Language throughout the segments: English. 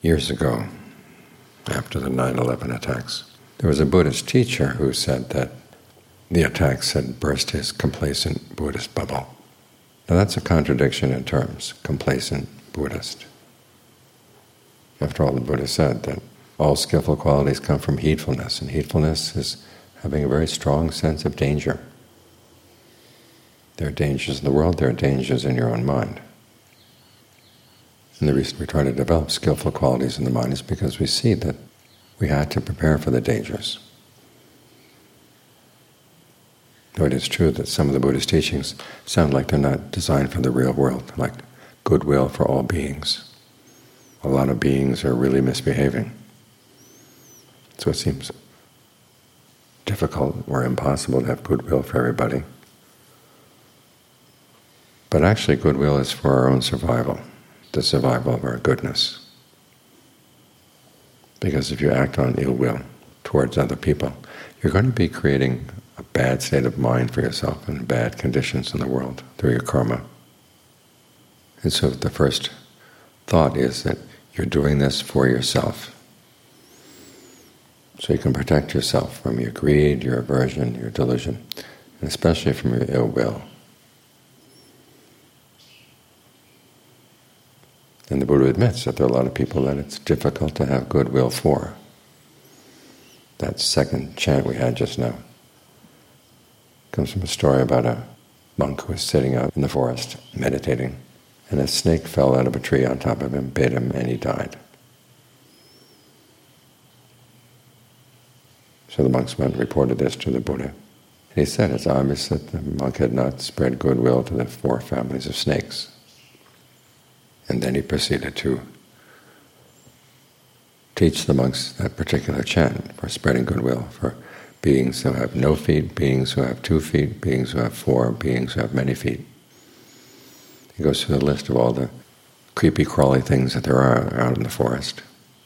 Years ago, after the 9/11 attacks, there was a Buddhist teacher who said that the attacks had burst his complacent Buddhist bubble. Now that's a contradiction in terms, complacent Buddhist. After all, the Buddha said that all skillful qualities come from heedfulness, and heedfulness is having a very strong sense of danger. There are dangers in the world, there are dangers in your own mind. And the reason we try to develop skillful qualities in the mind is because we see that we had to prepare for the dangers. Though it is true that some of the Buddhist teachings sound like they're not designed for the real world, like goodwill for all beings. A lot of beings are really misbehaving. So it seems difficult or impossible to have goodwill for everybody. But actually goodwill is for our own survival, the survival of our goodness. Because if you act on ill will towards other people, you're going to be creating a bad state of mind for yourself and bad conditions in the world through your karma. And so the first thought is that you're doing this for yourself. So you can protect yourself from your greed, your aversion, your delusion, and especially from your ill will. And the Buddha admits that there are a lot of people that it's difficult to have goodwill for. That second chant we had just now comes from a story about a monk who was sitting out in the forest meditating, and a snake fell out of a tree on top of him, bit him, and he died. So the monks went and reported this to the Buddha. And he said it's obvious that the monk had not spread goodwill to the 4 families of snakes. And then he proceeded to teach the monks that particular chant for spreading goodwill for beings who have no feet, beings who have 2 feet, beings who have 4, beings who have many feet. He goes through the list of all the creepy, crawly things that there are out in the forest.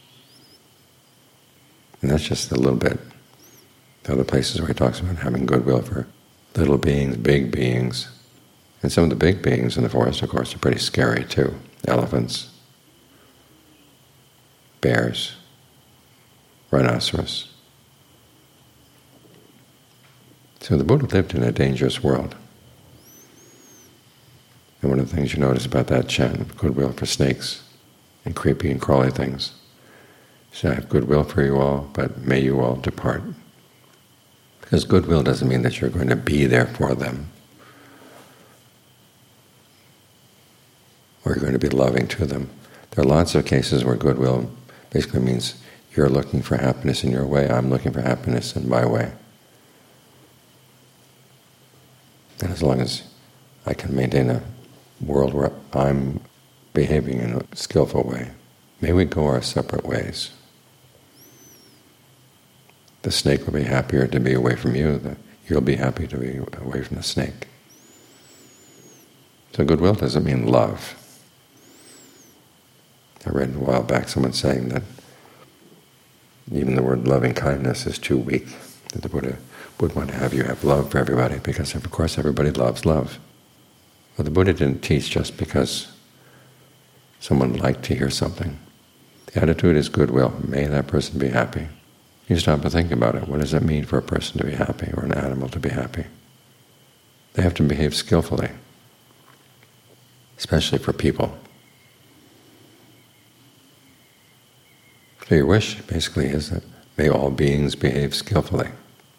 And that's just a little bit. The other places where he talks about having goodwill for little beings, big beings. And some of the big beings in the forest, of course, are pretty scary too. Elephants, bears, rhinoceros. So the Buddha lived in a dangerous world. And one of the things you notice about that chant of goodwill for snakes and creepy and crawly things is I have goodwill for you all, but may you all depart. Because goodwill doesn't mean that you're going to be there for them, or you're going to be loving to them. There are lots of cases where goodwill basically means you're looking for happiness in your way, I'm looking for happiness in my way. And as long as I can maintain a world where I'm behaving in a skillful way, may we go our separate ways. The snake will be happier to be away from you, you'll be happy to be away from the snake. So goodwill doesn't mean love. I read a while back someone saying that even the word loving kindness is too weak, that the Buddha would want to have you have love for everybody, because of course everybody loves love. Well, the Buddha didn't teach just because someone liked to hear something. The attitude is goodwill. May that person be happy. You stop and think about it. What does it mean for a person to be happy or an animal to be happy? They have to behave skillfully, especially for people. So your wish basically is that may all beings behave skillfully.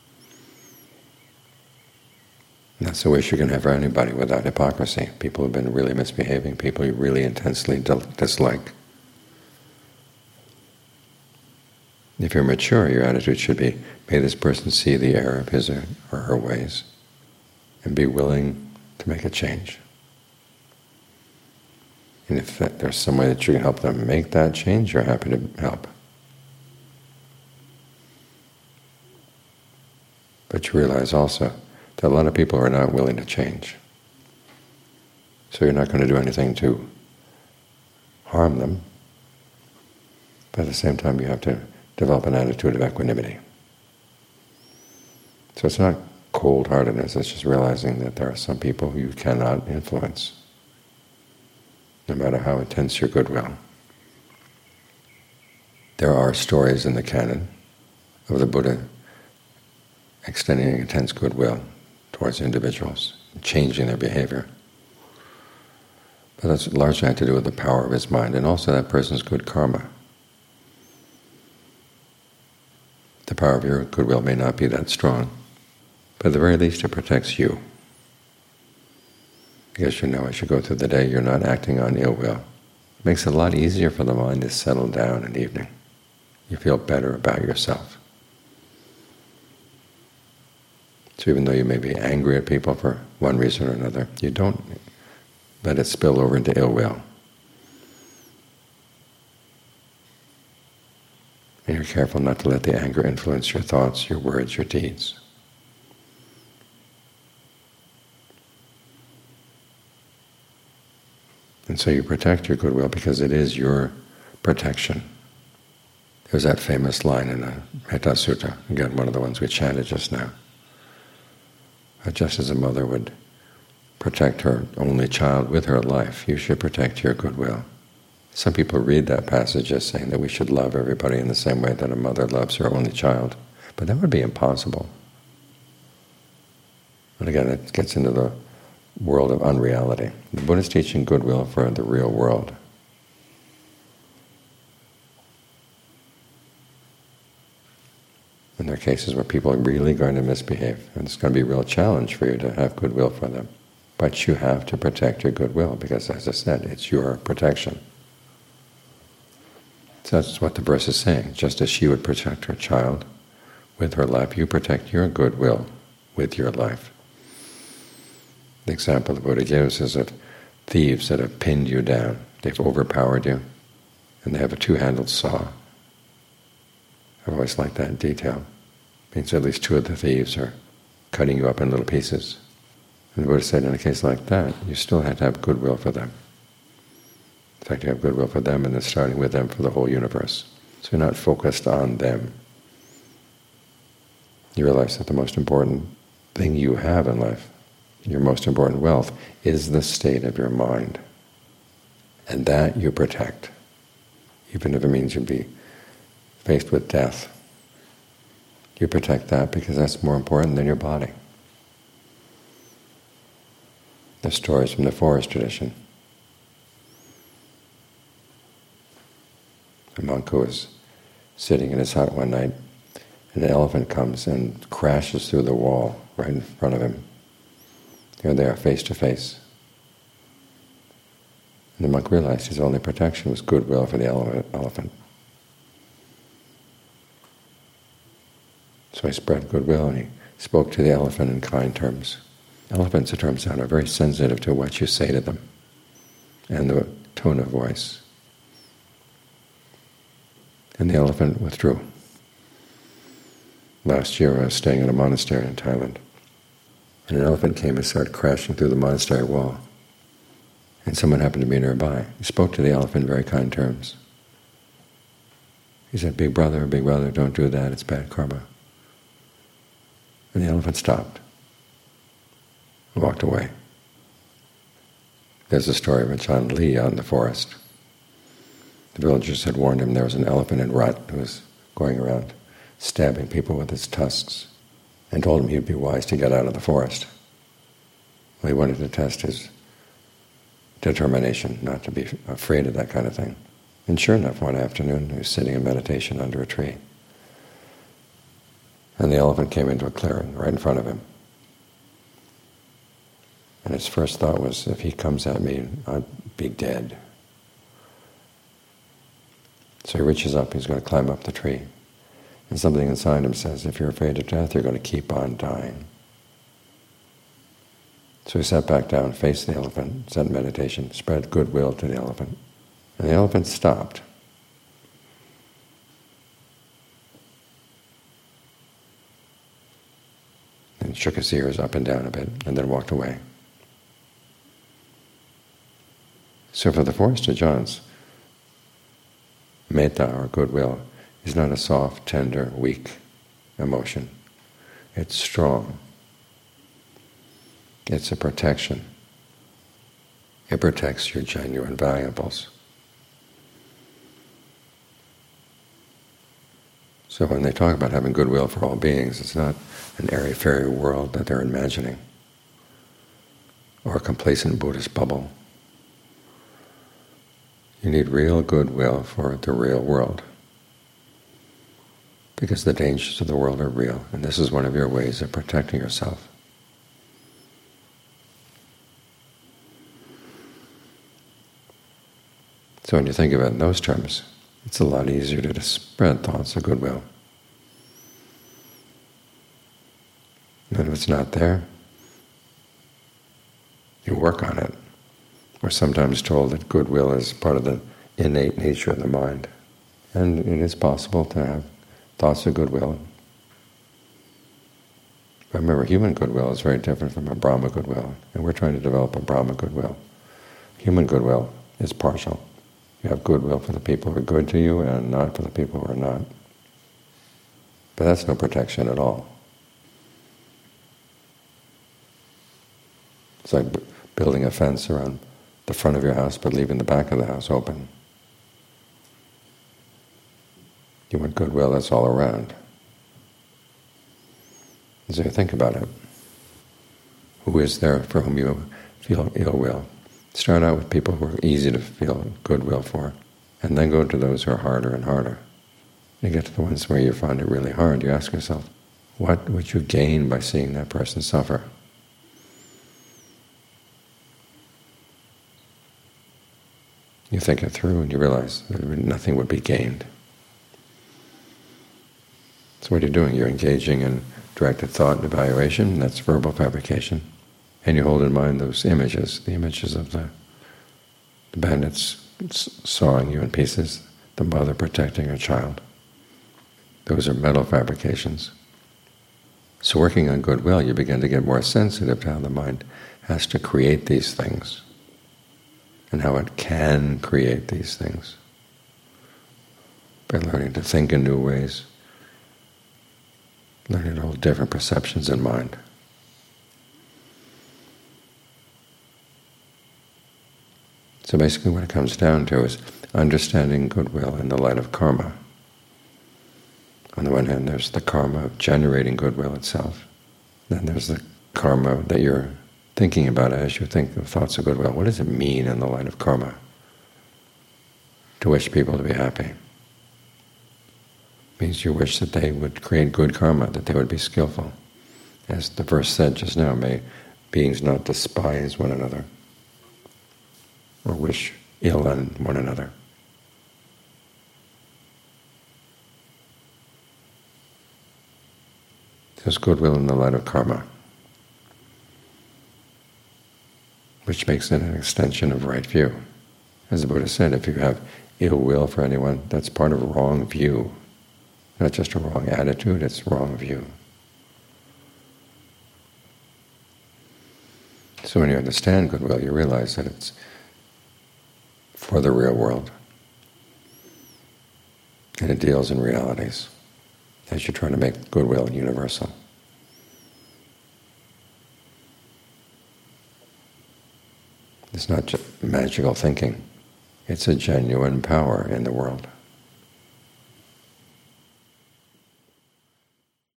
And that's the wish you can have for anybody without hypocrisy. People who have been really misbehaving, people you really intensely dislike. If you're mature, your attitude should be, may this person see the error of his or her ways and be willing to make a change. And if there's some way that you can help them make that change, you're happy to help. But you realize also that a lot of people are not willing to change. So you're not going to do anything to harm them, but at the same time you have to develop an attitude of equanimity. So it's not cold-heartedness, it's just realizing that there are some people who you cannot influence, no matter how intense your goodwill. There are stories in the canon of the Buddha extending intense goodwill towards individuals, changing their behavior. But that's largely had to do with the power of his mind and also that person's good karma. The power of your goodwill may not be that strong, but at the very least it protects you. Because you know as you go through the day you're not acting on ill will. It makes it a lot easier for the mind to settle down in the evening. You feel better about yourself. So even though you may be angry at people for one reason or another, you don't let it spill over into ill will. And you're careful not to let the anger influence your thoughts, your words, your deeds. And so you protect your goodwill because it is your protection. There's that famous line in the Metta Sutta, again one of the ones we chanted just now. Just as a mother would protect her only child with her life, you should protect your goodwill. Some people read that passage as saying that we should love everybody in the same way that a mother loves her only child. But that would be impossible. And again, it gets into the world of unreality. The Buddha is teaching goodwill for the real world. And there are cases where people are really going to misbehave, and it's going to be a real challenge for you to have goodwill for them. But you have to protect your goodwill, because as I said, it's your protection. So that's what the verse is saying. Just as she would protect her child with her life, you protect your goodwill with your life. The example the Buddha gives is of thieves that have pinned you down. They've overpowered you, and they have a two-handled saw. I've always liked that detail. It means at least two of the thieves are cutting you up in little pieces. And the Buddha said in a case like that, you still have to have goodwill for them. In fact, you have goodwill for them and then starting with them for the whole universe. So you're not focused on them. You realize that the most important thing you have in life, your most important wealth, is the state of your mind. And that you protect, even if it means you'll be faced with death. You protect that because that's more important than your body. The stories from the forest tradition. A monk who was sitting in his hut one night, and an elephant comes and crashes through the wall right in front of him. Here they are, face to face. And the monk realized his only protection was goodwill for the elephant. So he spread goodwill and he spoke to the elephant in kind terms. Elephants, it turns out, are very sensitive to what you say to them and the tone of voice. And the elephant withdrew. Last year I was staying in a monastery in Thailand, and an elephant came and started crashing through the monastery wall. And someone happened to be nearby. He spoke to the elephant in very kind terms. He said, big brother, don't do that, it's bad karma. And the elephant stopped and walked away. There's a story of Ajahn Lee out in the forest. The villagers had warned him there was an elephant in rut who was going around stabbing people with its tusks, and told him he'd be wise to get out of the forest. Well, he wanted to test his determination not to be afraid of that kind of thing. And sure enough, one afternoon he was sitting in meditation under a tree, and the elephant came into a clearing right in front of him. And his first thought was, if he comes at me, I'd be dead. So he reaches up, he's going to climb up the tree. And something inside him says, if you're afraid of death, you're going to keep on dying. So he sat back down, faced the elephant, sat in meditation, spread goodwill to the elephant. And the elephant stopped. And shook his ears up and down a bit, and then walked away. So for the forest Ajahns, metta, or goodwill, is not a soft, tender, weak emotion. It's strong. It's a protection. It protects your genuine valuables. So when they talk about having goodwill for all beings, it's not an airy-fairy world that they're imagining, or a complacent Buddhist bubble. You need real goodwill for the real world, because the dangers of the world are real, and this is one of your ways of protecting yourself. So when you think of it in those terms, it's a lot easier to spread thoughts of goodwill. And if it's not there, you work on it. We're sometimes told that goodwill is part of the innate nature of the mind. And it is possible to have thoughts of goodwill. But remember, human goodwill is very different from a Brahma goodwill, and we're trying to develop a Brahma goodwill. Human goodwill is partial. You have goodwill for the people who are good to you and not for the people who are not. But that's no protection at all. It's like building a fence around the front of your house but leaving the back of the house open. You want goodwill that's all around. And so you think about it. Who is there for whom you feel ill will? Start out with people who are easy to feel goodwill for, and then go to those who are harder and harder. You get to the ones where you find it really hard, you ask yourself, what would you gain by seeing that person suffer? You think it through and you realize that nothing would be gained. So what are you doing? You're engaging in directed thought and evaluation, that's verbal fabrication. And you hold in mind those images, the images of the bandits sawing you in pieces, the mother protecting her child. Those are mental fabrications. So working on goodwill, you begin to get more sensitive to how the mind has to create these things and how it can create these things by learning to think in new ways, learning to hold different perceptions in mind. So basically what it comes down to is understanding goodwill in the light of karma. On the one hand, there's the karma of generating goodwill itself. Then there's the karma that you're thinking about as you think of thoughts of goodwill. What does it mean in the light of karma to wish people to be happy? It means you wish that they would create good karma, that they would be skillful. As the verse said just now, may beings not despise one another or wish ill on one another. There's goodwill in the light of karma, which makes it an extension of right view. As the Buddha said, if you have ill will for anyone, that's part of a wrong view. Not just a wrong attitude, it's a wrong view. So when you understand goodwill, you realize that it's for the real world. And it deals in realities as you're trying to make goodwill universal. It's not just magical thinking. It's a genuine power in the world.